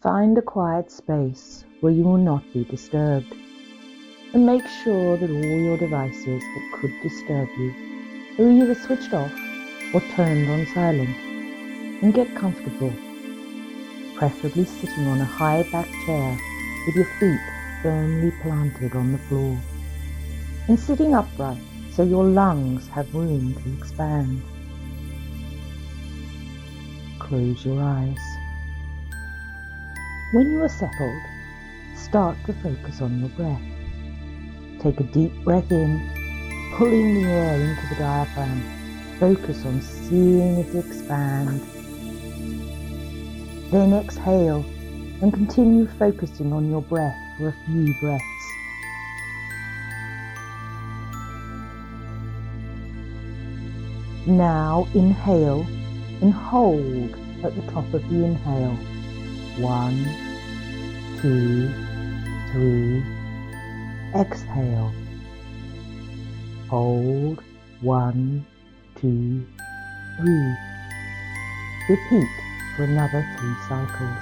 Find a quiet space where you will not be disturbed, and make sure that all your devices that could disturb you are either switched off or turned on silent, and get comfortable, preferably sitting on a high-backed chair with your feet firmly planted on the floor, and sitting upright so your lungs have room to expand. Close your eyes. When you are settled, start to focus on your breath. Take a deep breath in, pulling the air into the diaphragm. Focus on seeing it expand. Then exhale and continue focusing on your breath for a few breaths. Now inhale and hold at the top of the inhale. 1, 2, 3. Exhale. Hold. 1, 2, 3. Repeat for another 3 cycles.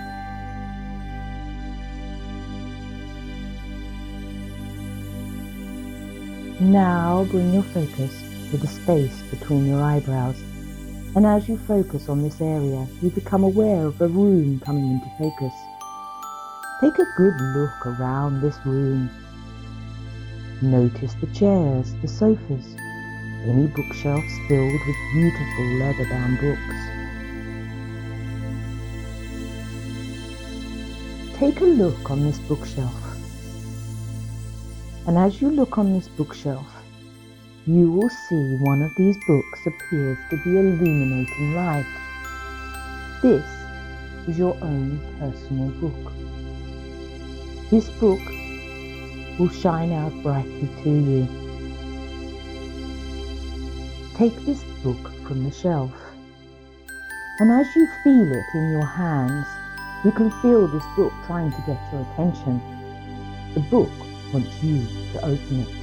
Now bring your focus to the space between your eyebrows, and as you focus on this area, you become aware of a room coming into focus. Take a good look around this room. Notice the chairs, the sofas, any bookshelves filled with beautiful leather-bound books. Take a look on this bookshelf. And as you look on this bookshelf, you will see one of these books appears to be illuminating light. This is your own personal book. This book will shine out brightly to you. Take this book from the shelf, and as you feel it in your hands, you can feel this book trying to get your attention. The book wants you to open it.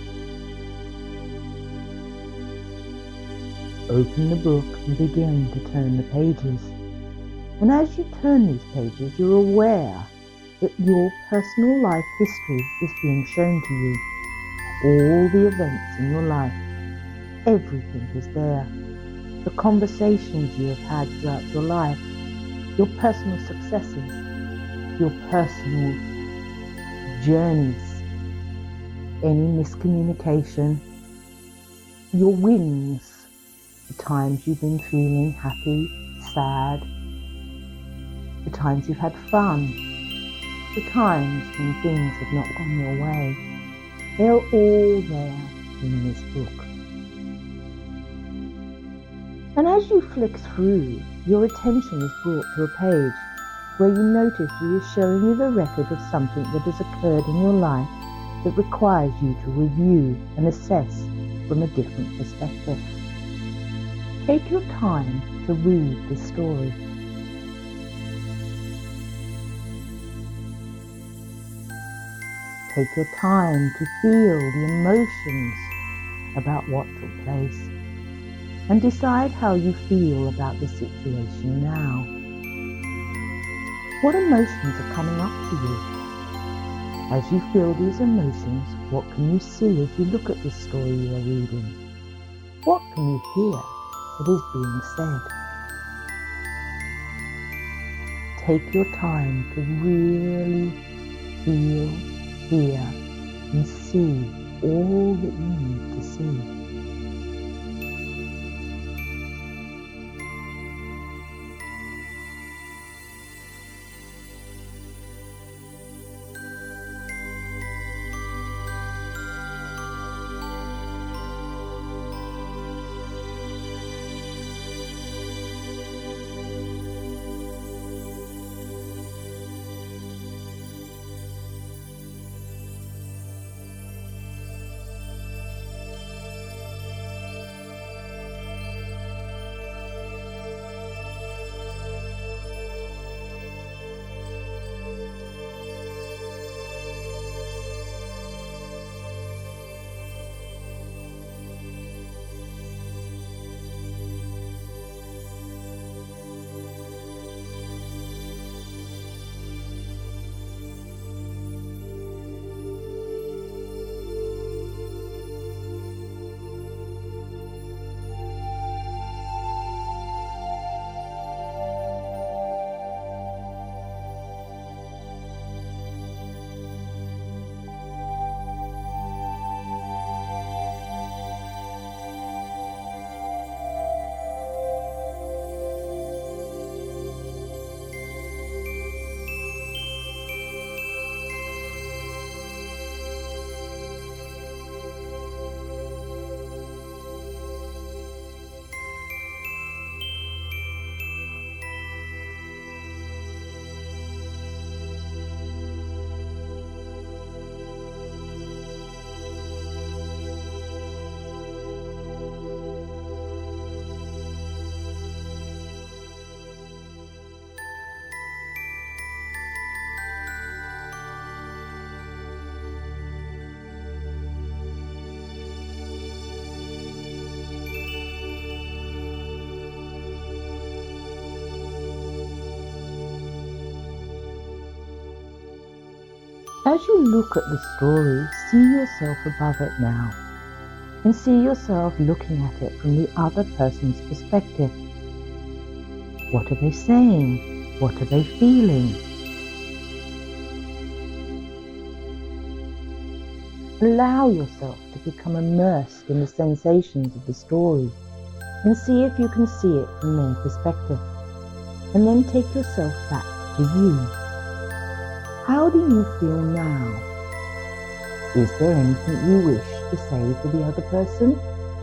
Open the book and begin to turn the pages. And as you turn these pages, you're aware that your personal life history is being shown to you. All the events in your life, everything is there. The conversations you have had throughout your life, your personal successes, your personal journeys, any miscommunication, your wins, the times you've been feeling happy, sad, the times you've had fun, the times when things have not gone your way. They're all there in this book. And as you flick through, your attention is brought to a page where you notice it is showing you the record of something that has occurred in your life that requires you to review and assess from a different perspective. Take your time to read this story. Take your time to feel the emotions about what took place, and decide how you feel about the situation now. What emotions are coming up for you? As you feel these emotions, what can you see as you look at this story you are reading? What can you hear that is being said? Take your time to really feel, hear, and see all that you need to see. As you look at the story, see yourself above it now, and see yourself looking at it from the other person's perspective. What are they saying? What are they feeling? Allow yourself to become immersed in the sensations of the story and see if you can see it from their perspective. And then take yourself back to you. How do you feel now? Is there anything you wish to say to the other person?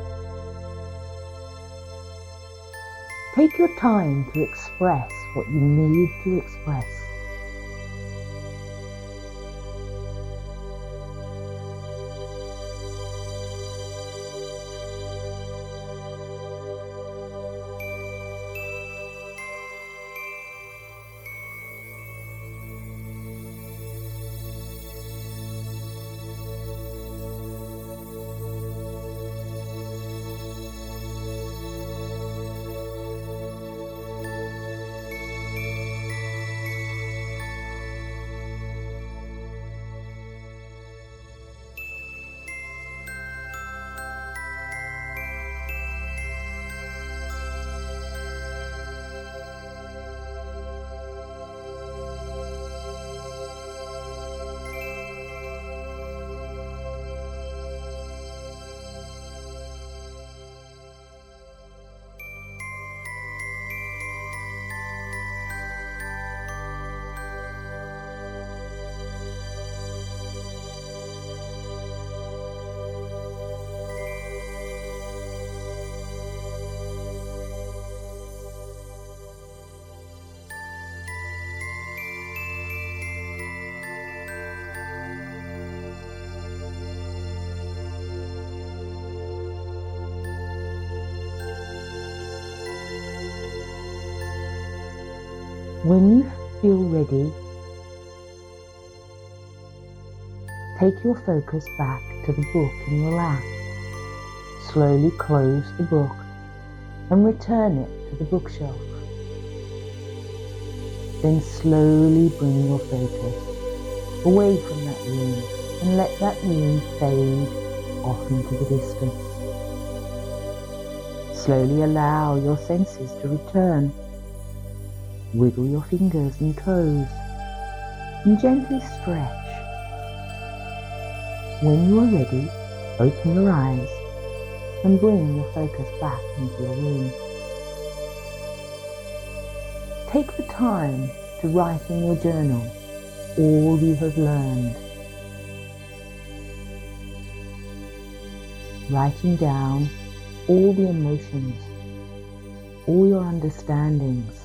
Take your time to express what you need to express. When you feel ready, take your focus back to the book in your lap. Slowly close the book and return it to the bookshelf. Then slowly bring your focus away from that room and let that room fade off into the distance. Slowly allow your senses to return. Wiggle your fingers and toes and gently stretch. When you are ready, open your eyes and bring your focus back into your room. Take the time to write in your journal all you have learned. Writing down all the emotions, all your understandings,